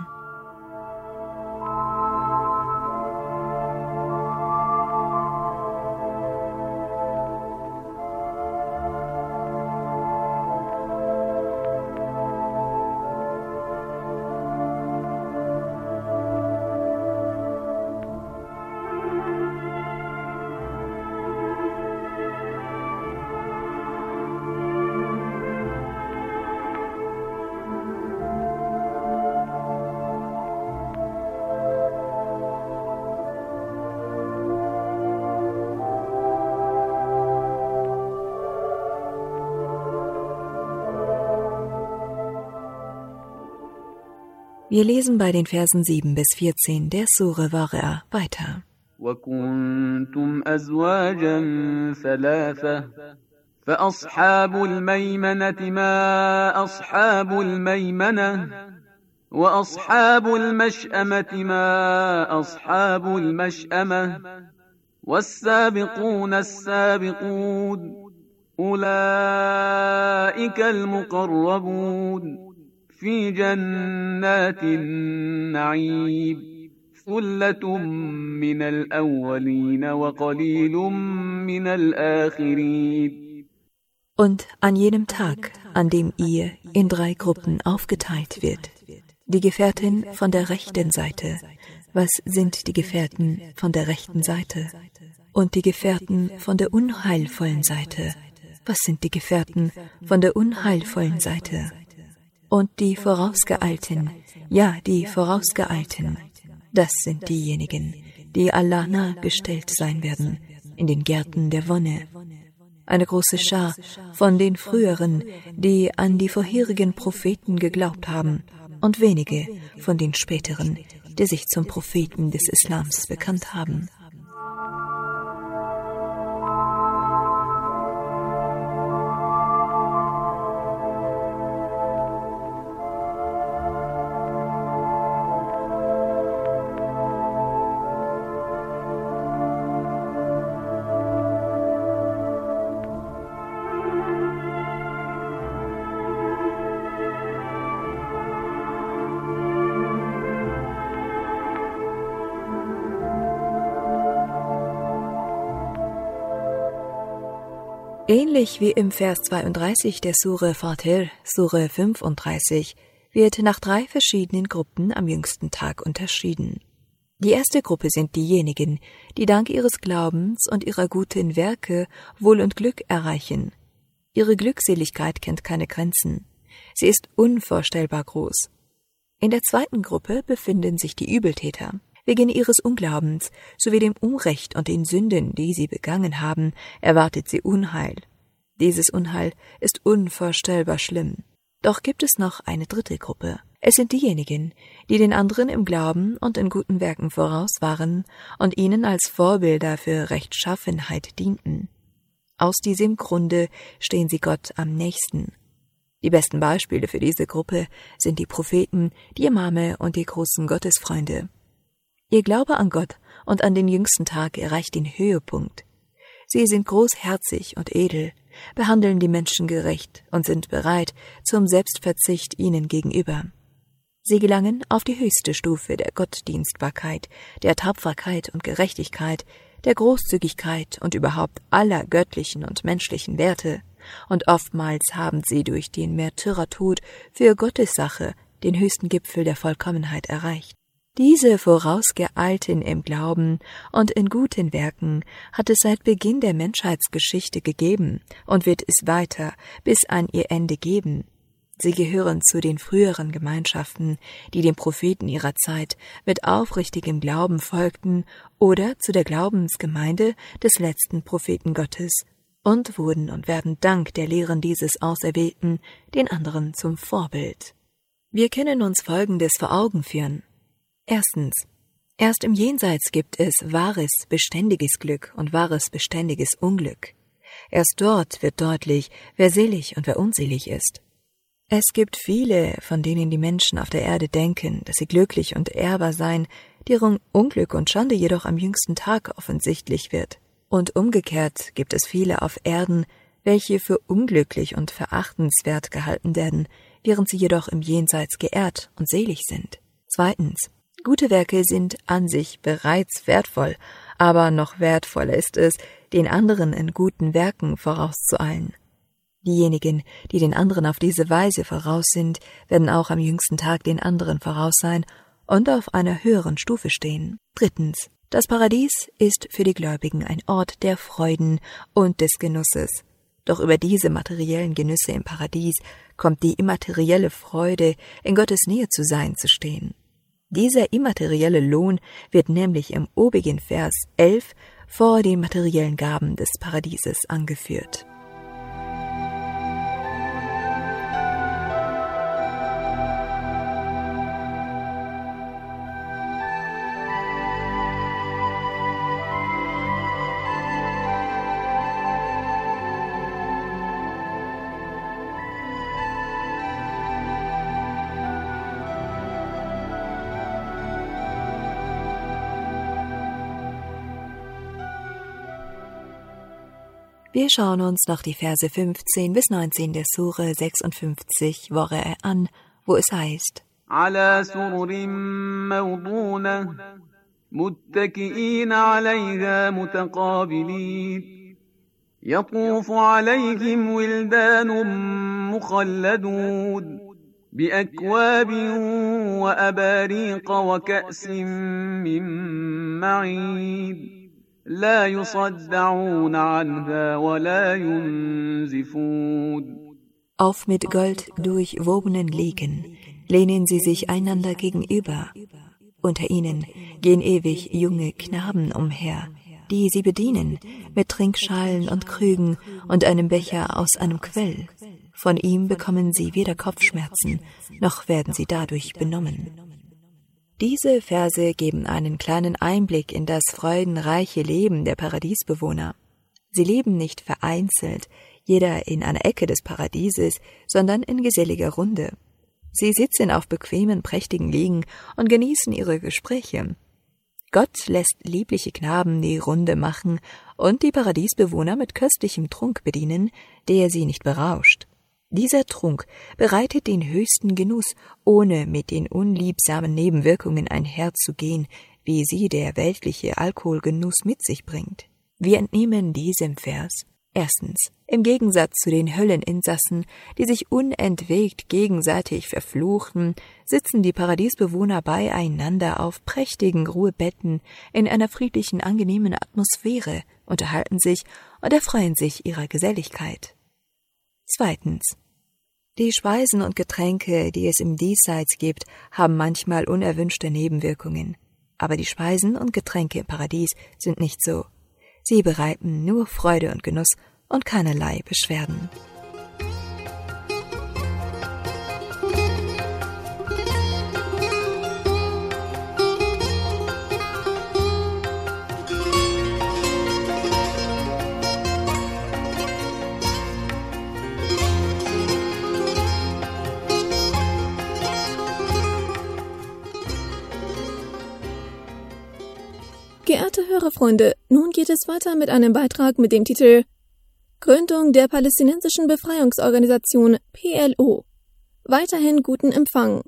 Wir lesen bei den Versen 7 bis 14 der Sure Waqi'a weiter. وَكُنْتُمْ أَزْوَاجًا ثَلَاثَةً فَأَصْحَابُ الْمَيْمَنَةِ مَا أَصْحَابُ الْمَيْمَنَةِ وَأَصْحَابُ الْمَشْأَمَةِ مَا أَصْحَابُ الْمَشْأَمَةِ وَالسَّابِقُونَ السَّابِقُونَ أُولَئِكَ الْمُقَرَّبُونَ في جنات النعيم ثلة من الأولين وقليل من الآخرين. Und an jenem Tag, an dem ihr in 3 Gruppen aufgeteilt wird, die Gefährten von der rechten Seite, was sind die Gefährten von der rechten Seite? Und die Gefährten von der unheilvollen Seite, was sind die Gefährten von der unheilvollen Seite? Und die Vorausgeeilten, ja, die Vorausgeeilten, das sind diejenigen, die Allah nahegestellt sein werden, in den Gärten der Wonne. Eine große Schar von den Früheren, die an die vorherigen Propheten geglaubt haben, und wenige von den Späteren, die sich zum Propheten des Islams bekannt haben. Ähnlich wie im Vers 32 der Sure Fatir, Sure 35, wird nach 3 verschiedenen Gruppen am jüngsten Tag unterschieden. Die erste Gruppe sind diejenigen, die dank ihres Glaubens und ihrer guten Werke Wohl und Glück erreichen. Ihre Glückseligkeit kennt keine Grenzen. Sie ist unvorstellbar groß. In der zweiten Gruppe befinden sich die Übeltäter. Wegen ihres Unglaubens sowie dem Unrecht und den Sünden, die sie begangen haben, erwartet sie Unheil. Dieses Unheil ist unvorstellbar schlimm. Doch gibt es noch eine dritte Gruppe. Es sind diejenigen, die den anderen im Glauben und in guten Werken voraus waren und ihnen als Vorbilder für Rechtschaffenheit dienten. Aus diesem Grunde stehen sie Gott am nächsten. Die besten Beispiele für diese Gruppe sind die Propheten, die Imame und die großen Gottesfreunde. Ihr Glaube an Gott und an den jüngsten Tag erreicht den Höhepunkt. Sie sind großherzig und edel, behandeln die Menschen gerecht und sind bereit zum Selbstverzicht ihnen gegenüber. Sie gelangen auf die höchste Stufe der Gottdienstbarkeit, der Tapferkeit und Gerechtigkeit, der Großzügigkeit und überhaupt aller göttlichen und menschlichen Werte, und oftmals haben sie durch den Märtyrertod für Gottes Sache den höchsten Gipfel der Vollkommenheit erreicht. Diese Vorausgeeilten im Glauben und in guten Werken hat es seit Beginn der Menschheitsgeschichte gegeben und wird es weiter bis an ihr Ende geben. Sie gehören zu den früheren Gemeinschaften, die den Propheten ihrer Zeit mit aufrichtigem Glauben folgten, oder zu der Glaubensgemeinde des letzten Propheten Gottes und wurden und werden dank der Lehren dieses Auserwählten den anderen zum Vorbild. Wir können uns Folgendes vor Augen führen. Erstens. Erst im Jenseits gibt es wahres, beständiges Glück und wahres, beständiges Unglück. Erst dort wird deutlich, wer selig und wer unselig ist. Es gibt viele, von denen die Menschen auf der Erde denken, dass sie glücklich und ehrbar seien, deren Unglück und Schande jedoch am jüngsten Tag offensichtlich wird. Und umgekehrt gibt es viele auf Erden, welche für unglücklich und verachtenswert gehalten werden, während sie jedoch im Jenseits geehrt und selig sind. Zweitens. Gute Werke sind an sich bereits wertvoll, aber noch wertvoller ist es, den anderen in guten Werken vorauszueilen. Diejenigen, die den anderen auf diese Weise voraus sind, werden auch am jüngsten Tag den anderen voraus sein und auf einer höheren Stufe stehen. Drittens. Das Paradies ist für die Gläubigen ein Ort der Freuden und des Genusses. Doch über diese materiellen Genüsse im Paradies kommt die immaterielle Freude, in Gottes Nähe zu sein, zu stehen. Dieser immaterielle Lohn wird nämlich im obigen Vers 11 vor den materiellen Gaben des Paradieses angeführt. Wir schauen uns noch die Verse 15 bis 19 der Sure 56 Woche an, wo es heißt: على سرر موضونة متكئين عليها متقابلين يطوف عليهم ولدان مخلدون بأكواب وأباريق وكأس من معين لا يصدعون عنها ولا ينزفون. Auf mit Gold durchwobenen Liegen lehnen sie sich einander gegenüber. Unter ihnen gehen ewig junge Knaben umher, die sie bedienen mit Trinkschalen und Krügen und einem Becher aus einem Quell. Von ihm bekommen sie weder Kopfschmerzen, noch werden sie dadurch benommen. Diese Verse geben einen kleinen Einblick in das freudenreiche Leben der Paradiesbewohner. Sie leben nicht vereinzelt, jeder in einer Ecke des Paradieses, sondern in geselliger Runde. Sie sitzen auf bequemen, prächtigen Liegen und genießen ihre Gespräche. Gott lässt liebliche Knaben die Runde machen und die Paradiesbewohner mit köstlichem Trunk bedienen, der sie nicht berauscht. Dieser Trunk bereitet den höchsten Genuss, ohne mit den unliebsamen Nebenwirkungen einherzugehen, wie sie der weltliche Alkoholgenuss mit sich bringt. Wir entnehmen diesem Vers: Erstens. Im Gegensatz zu den Hölleninsassen, die sich unentwegt gegenseitig verfluchten, sitzen die Paradiesbewohner beieinander auf prächtigen Ruhebetten in einer friedlichen, angenehmen Atmosphäre, unterhalten sich und erfreuen sich ihrer Geselligkeit. Zweitens. Die Speisen und Getränke, die es im Diesseits gibt, haben manchmal unerwünschte Nebenwirkungen. Aber die Speisen und Getränke im Paradies sind nicht so. Sie bereiten nur Freude und Genuss und keinerlei Beschwerden. Geehrte Hörerfreunde, nun geht es weiter mit einem Beitrag mit dem Titel Gründung der Palästinensischen Befreiungsorganisation PLO. Weiterhin guten Empfang.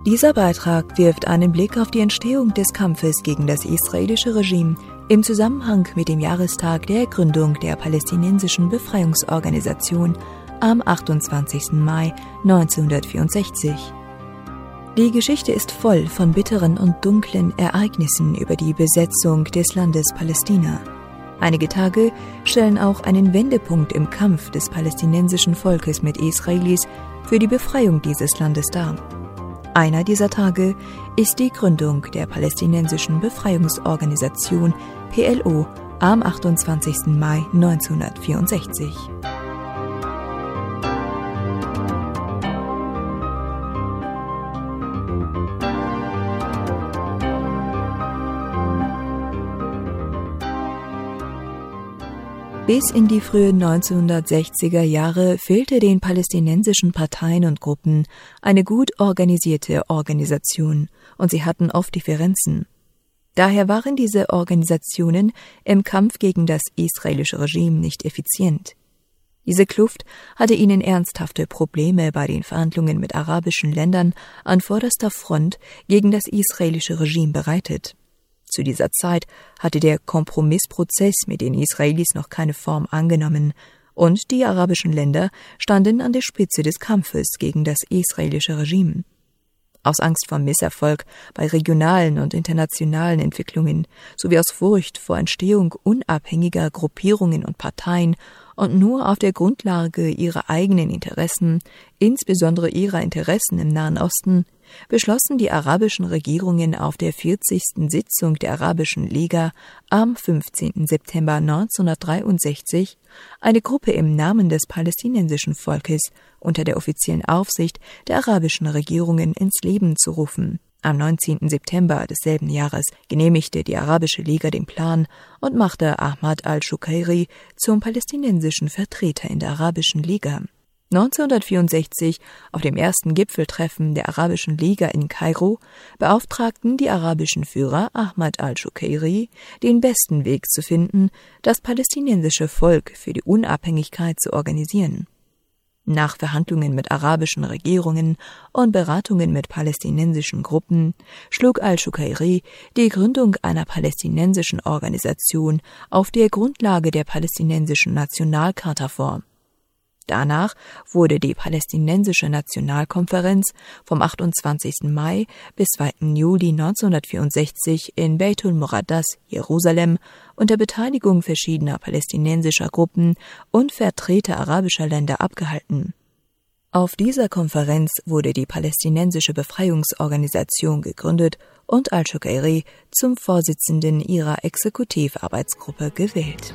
Dieser Beitrag wirft einen Blick auf die Entstehung des Kampfes gegen das israelische Regime im Zusammenhang mit dem Jahrestag der Gründung der palästinensischen Befreiungsorganisation am 28. Mai 1964. Die Geschichte ist voll von bitteren und dunklen Ereignissen über die Besetzung des Landes Palästina. Einige Tage stellen auch einen Wendepunkt im Kampf des palästinensischen Volkes mit Israelis für die Befreiung dieses Landes dar. Einer dieser Tage ist die Gründung der palästinensischen Befreiungsorganisation PLO am 28. Mai 1964. Bis in die frühen 1960er Jahre fehlte den palästinensischen Parteien und Gruppen eine gut organisierte Organisation und sie hatten oft Differenzen. Daher waren diese Organisationen im Kampf gegen das israelische Regime nicht effizient. Diese Kluft hatte ihnen ernsthafte Probleme bei den Verhandlungen mit arabischen Ländern an vorderster Front gegen das israelische Regime bereitet. Zu dieser Zeit hatte der Kompromissprozess mit den Israelis noch keine Form angenommen und die arabischen Länder standen an der Spitze des Kampfes gegen das israelische Regime. Aus Angst vor Misserfolg bei regionalen und internationalen Entwicklungen sowie aus Furcht vor Entstehung unabhängiger Gruppierungen und Parteien und nur auf der Grundlage ihrer eigenen Interessen, insbesondere ihrer Interessen im Nahen Osten, beschlossen die arabischen Regierungen auf der 40. Sitzung der Arabischen Liga am 15. September 1963, eine Gruppe im Namen des palästinensischen Volkes unter der offiziellen Aufsicht der arabischen Regierungen ins Leben zu rufen. Am 19. September desselben Jahres genehmigte die Arabische Liga den Plan und machte Ahmad al-Shukairi zum palästinensischen Vertreter in der Arabischen Liga. 1964, auf dem ersten Gipfeltreffen der Arabischen Liga in Kairo, beauftragten die arabischen Führer Ahmad al-Shukairi, den besten Weg zu finden, das palästinensische Volk für die Unabhängigkeit zu organisieren. Nach Verhandlungen mit arabischen Regierungen und Beratungen mit palästinensischen Gruppen schlug al-Shukairi die Gründung einer palästinensischen Organisation auf der Grundlage der palästinensischen Nationalcharta vor. Danach wurde die Palästinensische Nationalkonferenz vom 28. Mai bis 2. Juli 1964 in Beitul Muqaddas, Jerusalem, unter Beteiligung verschiedener palästinensischer Gruppen und Vertreter arabischer Länder abgehalten. Auf dieser Konferenz wurde die Palästinensische Befreiungsorganisation gegründet und al-Shukairi zum Vorsitzenden ihrer Exekutivarbeitsgruppe gewählt.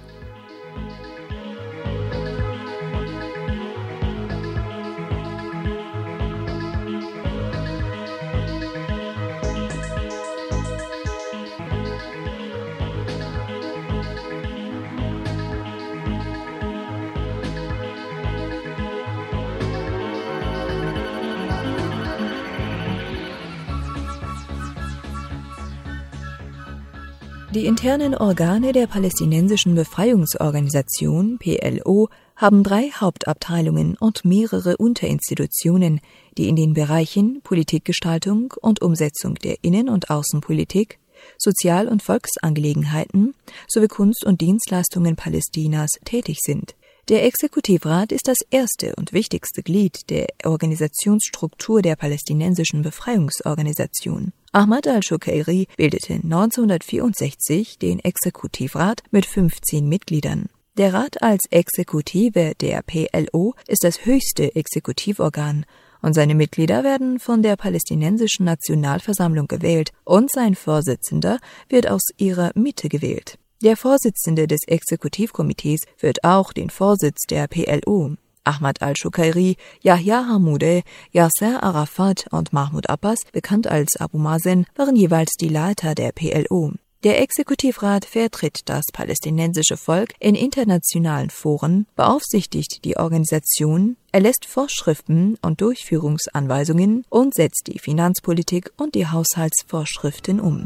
Die internen Organe der Palästinensischen Befreiungsorganisation PLO haben 3 Hauptabteilungen und mehrere Unterinstitutionen, die in den Bereichen Politikgestaltung und Umsetzung der Innen- und Außenpolitik, Sozial- und Volksangelegenheiten sowie Kunst- und Dienstleistungen Palästinas tätig sind. Der Exekutivrat ist das erste und wichtigste Glied der Organisationsstruktur der Palästinensischen Befreiungsorganisation. Ahmad al-Shukairi bildete 1964 den Exekutivrat mit 15 Mitgliedern. Der Rat als Exekutive der PLO ist das höchste Exekutivorgan und seine Mitglieder werden von der Palästinensischen Nationalversammlung gewählt und sein Vorsitzender wird aus ihrer Mitte gewählt. Der Vorsitzende des Exekutivkomitees führt auch den Vorsitz der PLO. Ahmad al-Shukairi, Yahya Hammoudeh, Yasser Arafat und Mahmoud Abbas, bekannt als Abu Mazen, waren jeweils die Leiter der PLO. Der Exekutivrat vertritt das palästinensische Volk in internationalen Foren, beaufsichtigt die Organisation, erlässt Vorschriften und Durchführungsanweisungen und setzt die Finanzpolitik und die Haushaltsvorschriften um.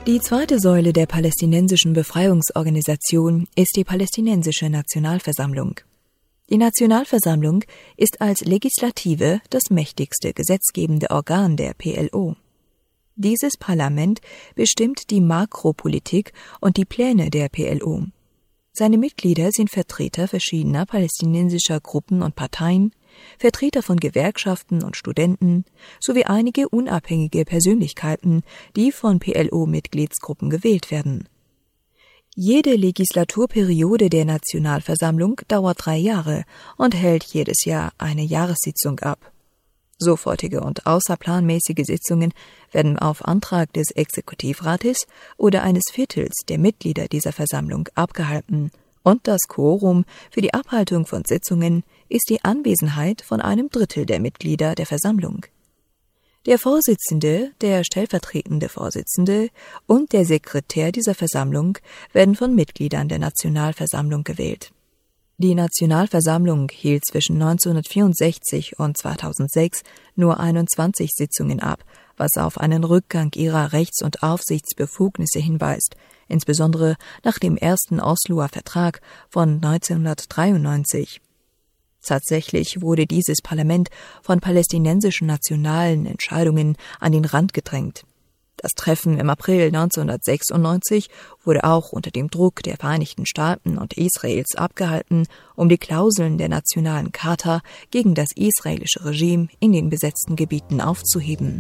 Die zweite Säule der palästinensischen Befreiungsorganisation ist die Palästinensische Nationalversammlung. Die Nationalversammlung ist als Legislative das mächtigste gesetzgebende Organ der PLO. Dieses Parlament bestimmt die Makropolitik und die Pläne der PLO. Seine Mitglieder sind Vertreter verschiedener palästinensischer Gruppen und Parteien, Vertreter von Gewerkschaften und Studenten sowie einige unabhängige Persönlichkeiten, die von PLO-Mitgliedsgruppen gewählt werden. Jede Legislaturperiode der Nationalversammlung dauert 3 Jahre und hält jedes Jahr eine Jahressitzung ab. Sofortige und außerplanmäßige Sitzungen werden auf Antrag des Exekutivrates oder eines Viertels der Mitglieder dieser Versammlung abgehalten, und das Quorum für die Abhaltung von Sitzungen ist die Anwesenheit von 1/3 der Mitglieder der Versammlung. Der Vorsitzende, der stellvertretende Vorsitzende und der Sekretär dieser Versammlung werden von Mitgliedern der Nationalversammlung gewählt. Die Nationalversammlung hielt zwischen 1964 und 2006 nur 21 Sitzungen ab, was auf einen Rückgang ihrer Rechts- und Aufsichtsbefugnisse hinweist, insbesondere nach dem ersten Osloer Vertrag von 1993. Tatsächlich wurde dieses Parlament von palästinensischen nationalen Entscheidungen an den Rand gedrängt. Das Treffen im April 1996 wurde auch unter dem Druck der Vereinigten Staaten und Israels abgehalten, um die Klauseln der nationalen Charta gegen das israelische Regime in den besetzten Gebieten aufzuheben.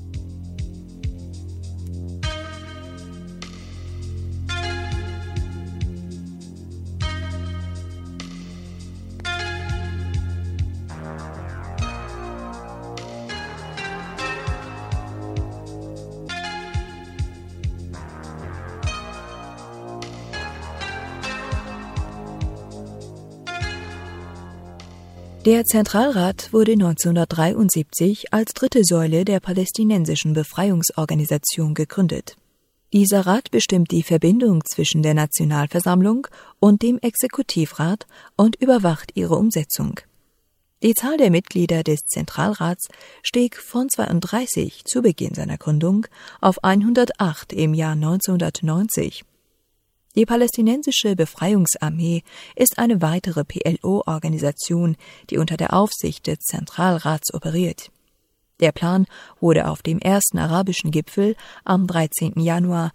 Der Zentralrat wurde 1973 als dritte Säule der palästinensischen Befreiungsorganisation gegründet. Dieser Rat bestimmt die Verbindung zwischen der Nationalversammlung und dem Exekutivrat und überwacht ihre Umsetzung. Die Zahl der Mitglieder des Zentralrats stieg von 32 zu Beginn seiner Gründung auf 108 im Jahr 1990. Die palästinensische Befreiungsarmee ist eine weitere PLO-Organisation, die unter der Aufsicht des Zentralrats operiert. Der Plan wurde auf dem ersten arabischen Gipfel am 13. Januar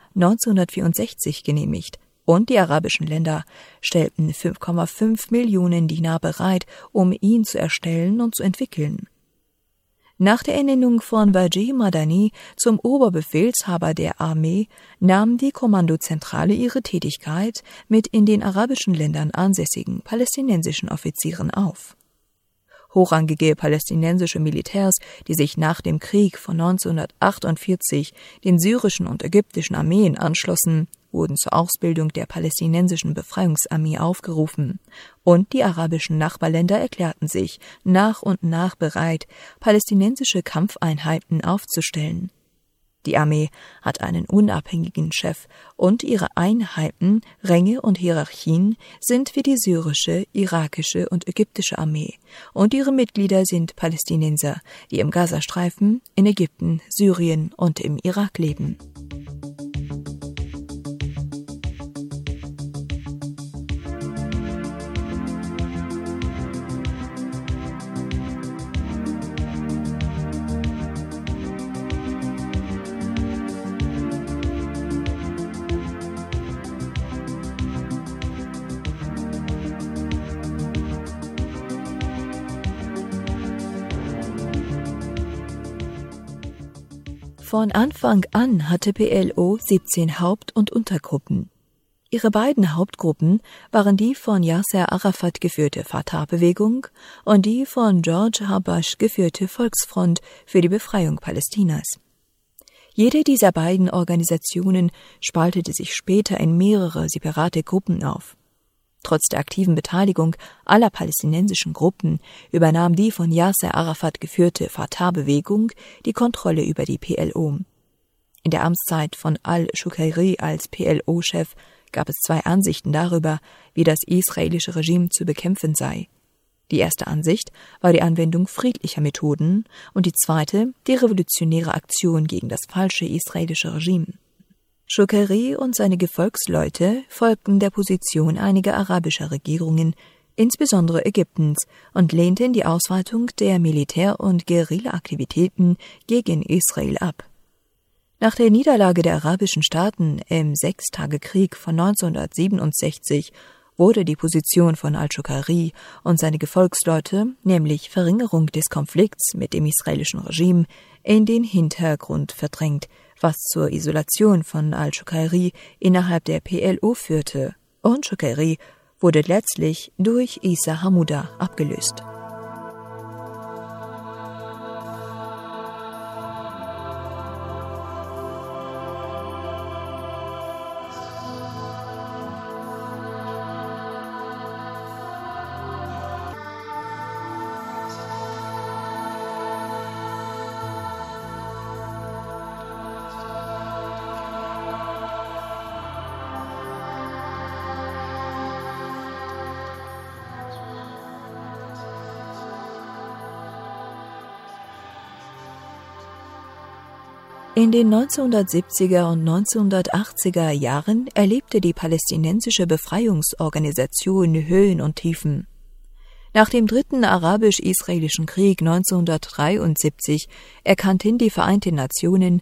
1964 genehmigt und die arabischen Länder stellten 5,5 Millionen Dinar bereit, um ihn zu erstellen und zu entwickeln. Nach der Ernennung von Wajih Madani zum Oberbefehlshaber der Armee nahm die Kommandozentrale ihre Tätigkeit mit in den arabischen Ländern ansässigen palästinensischen Offizieren auf. Hochrangige palästinensische Militärs, die sich nach dem Krieg von 1948 den syrischen und ägyptischen Armeen anschlossen, wurden zur Ausbildung der palästinensischen Befreiungsarmee aufgerufen, und die arabischen Nachbarländer erklärten sich nach und nach bereit, palästinensische Kampfeinheiten aufzustellen. Die Armee hat einen unabhängigen Chef und ihre Einheiten, Ränge und Hierarchien sind wie die syrische, irakische und ägyptische Armee, und ihre Mitglieder sind Palästinenser, die im Gazastreifen, in Ägypten, Syrien und im Irak leben. Von Anfang an hatte PLO 17 Haupt- und Untergruppen. Ihre beiden Hauptgruppen waren die von Yasser Arafat geführte Fatah-Bewegung und die von George Habash geführte Volksfront für die Befreiung Palästinas. Jede dieser beiden Organisationen spaltete sich später in mehrere separate Gruppen auf. Trotz der aktiven Beteiligung aller palästinensischen Gruppen übernahm die von Yasser Arafat geführte Fatah-Bewegung die Kontrolle über die PLO. In der Amtszeit von al-Shukairi als PLO-Chef gab es 2 Ansichten darüber, wie das israelische Regime zu bekämpfen sei. Die erste Ansicht war die Anwendung friedlicher Methoden und die zweite die revolutionäre Aktion gegen das falsche israelische Regime. Shukairy und seine Gefolgsleute folgten der Position einiger arabischer Regierungen, insbesondere Ägyptens, und lehnten die Ausweitung der Militär- und Guerilla-Aktivitäten gegen Israel ab. Nach der Niederlage der arabischen Staaten im Sechstagekrieg von 1967 wurde die Position von al-Shukairy und seine Gefolgsleute, nämlich Verringerung des Konflikts mit dem israelischen Regime, in den Hintergrund verdrängt, was zur Isolation von al-Shukairy innerhalb der PLO führte, und Shukairy wurde letztlich durch Issa Hamouda abgelöst. In den 1970er und 1980er Jahren erlebte die palästinensische Befreiungsorganisation Höhen und Tiefen. Nach dem dritten arabisch-israelischen Krieg 1973 erkannten die Vereinten Nationen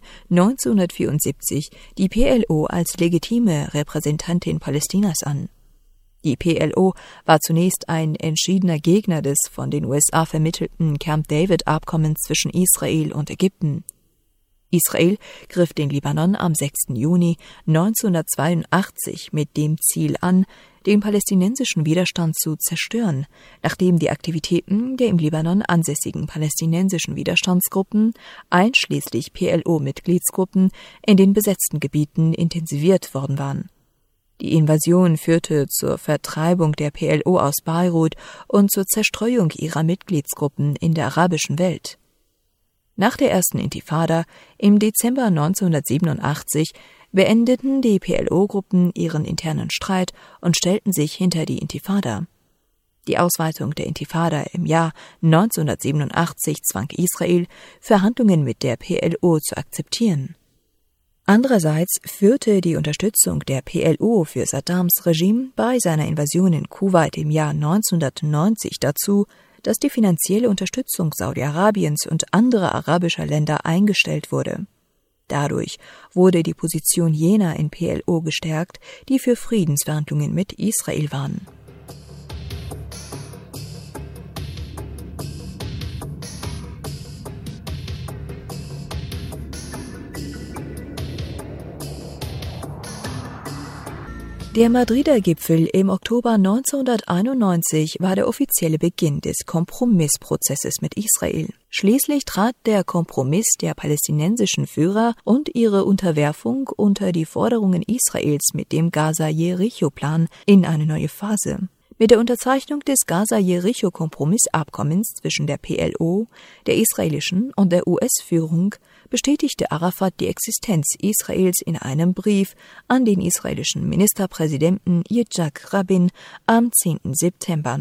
1974 die PLO als legitime Repräsentantin Palästinas an. Die PLO war zunächst ein entschiedener Gegner des von den USA vermittelten Camp David-Abkommens zwischen Israel und Ägypten. Israel griff den Libanon am 6. Juni 1982 mit dem Ziel an, den palästinensischen Widerstand zu zerstören, nachdem die Aktivitäten der im Libanon ansässigen palästinensischen Widerstandsgruppen, einschließlich PLO-Mitgliedsgruppen, in den besetzten Gebieten intensiviert worden waren. Die Invasion führte zur Vertreibung der PLO aus Beirut und zur Zerstreuung ihrer Mitgliedsgruppen in der arabischen Welt. Nach der ersten Intifada im Dezember 1987 beendeten die PLO-Gruppen ihren internen Streit und stellten sich hinter die Intifada. Die Ausweitung der Intifada im Jahr 1987 zwang Israel, Verhandlungen mit der PLO zu akzeptieren. Andererseits führte die Unterstützung der PLO für Saddams Regime bei seiner Invasion in Kuwait im Jahr 1990 dazu, dass die finanzielle Unterstützung Saudi-Arabiens und anderer arabischer Länder eingestellt wurde. Dadurch wurde die Position jener in PLO gestärkt, die für Friedensverhandlungen mit Israel waren. Der Madrider Gipfel im Oktober 1991 war der offizielle Beginn des Kompromissprozesses mit Israel. Schließlich trat der Kompromiss der palästinensischen Führer und ihre Unterwerfung unter die Forderungen Israels mit dem Gaza-Jericho-Plan in eine neue Phase. Mit der Unterzeichnung des Gaza-Jericho-Kompromissabkommens zwischen der PLO, der israelischen und der US-Führung bestätigte Arafat die Existenz Israels in einem Brief an den israelischen Ministerpräsidenten Yitzhak Rabin am 10. September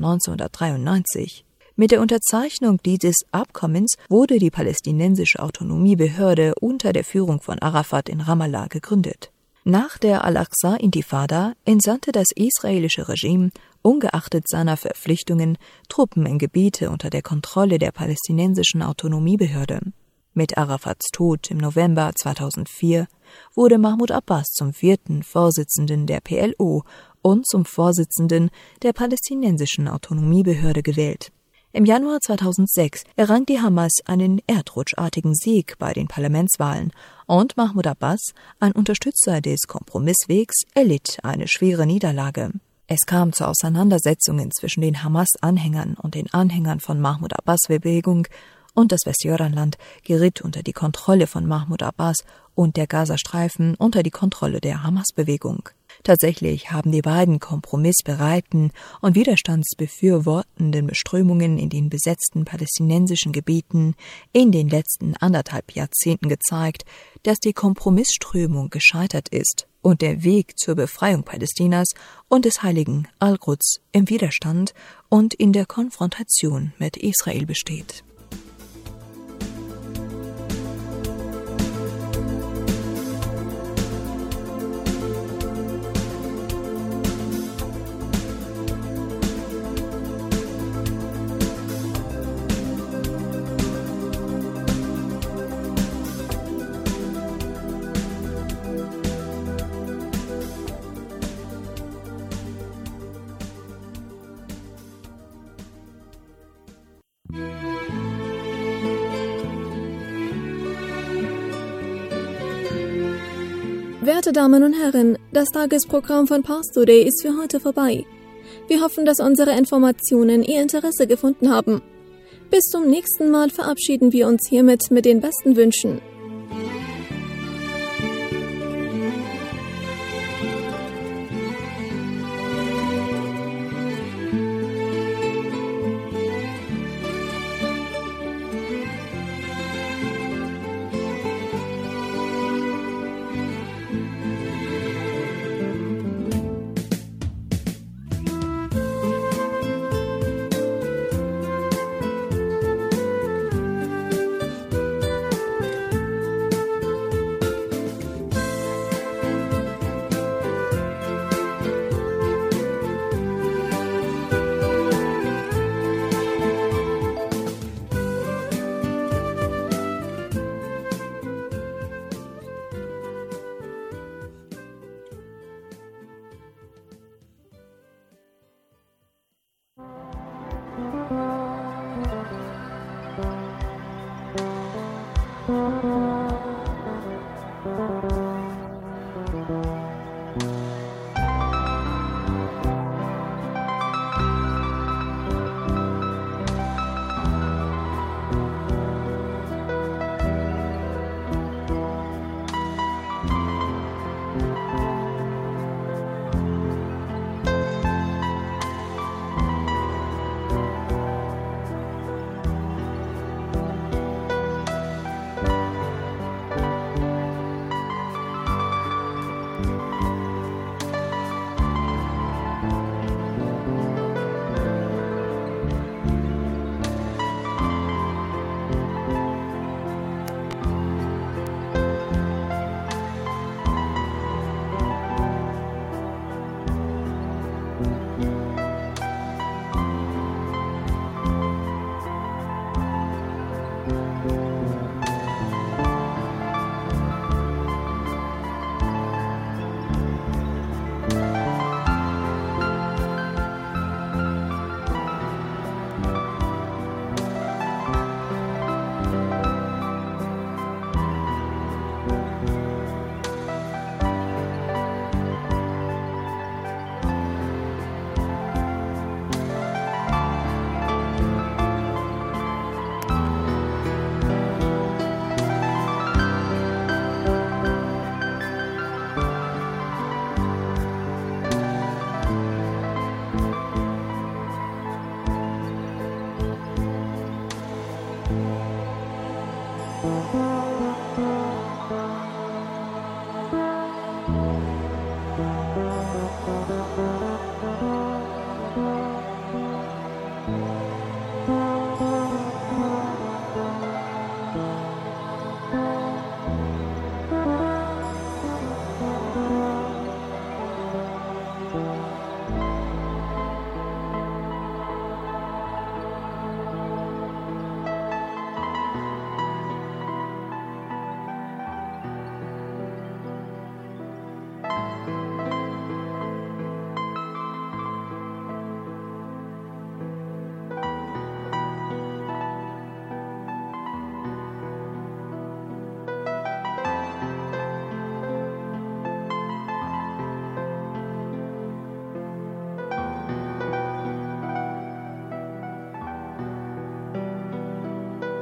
1993. Mit der Unterzeichnung dieses Abkommens wurde die palästinensische Autonomiebehörde unter der Führung von Arafat in Ramallah gegründet. Nach der Al-Aqsa-Intifada entsandte das israelische Regime, ungeachtet seiner Verpflichtungen, Truppen in Gebiete unter der Kontrolle der palästinensischen Autonomiebehörde. Mit Arafats Tod im November 2004 wurde Mahmoud Abbas zum 4. Vorsitzenden der PLO und zum Vorsitzenden der palästinensischen Autonomiebehörde gewählt. Im Januar 2006 errang die Hamas einen erdrutschartigen Sieg bei den Parlamentswahlen und Mahmoud Abbas, ein Unterstützer des Kompromisswegs, erlitt eine schwere Niederlage. Es kam zu Auseinandersetzungen zwischen den Hamas-Anhängern und den Anhängern von Mahmoud Abbas-Bewegung und das Westjordanland geriet unter die Kontrolle von Mahmoud Abbas und der Gazastreifen unter die Kontrolle der Hamas-Bewegung. Tatsächlich haben die beiden kompromissbereiten und widerstandsbefürwortenden Strömungen in den besetzten palästinensischen Gebieten in den letzten 1,5 Jahrzehnten gezeigt, dass die Kompromissströmung gescheitert ist und der Weg zur Befreiung Palästinas und des heiligen Al-Quds im Widerstand und in der Konfrontation mit Israel besteht. Werte Damen und Herren, das Tagesprogramm von Pars Today ist für heute vorbei. Wir hoffen, dass unsere Informationen Ihr Interesse gefunden haben. Bis zum nächsten Mal verabschieden wir uns hiermit mit den besten Wünschen. Thank you.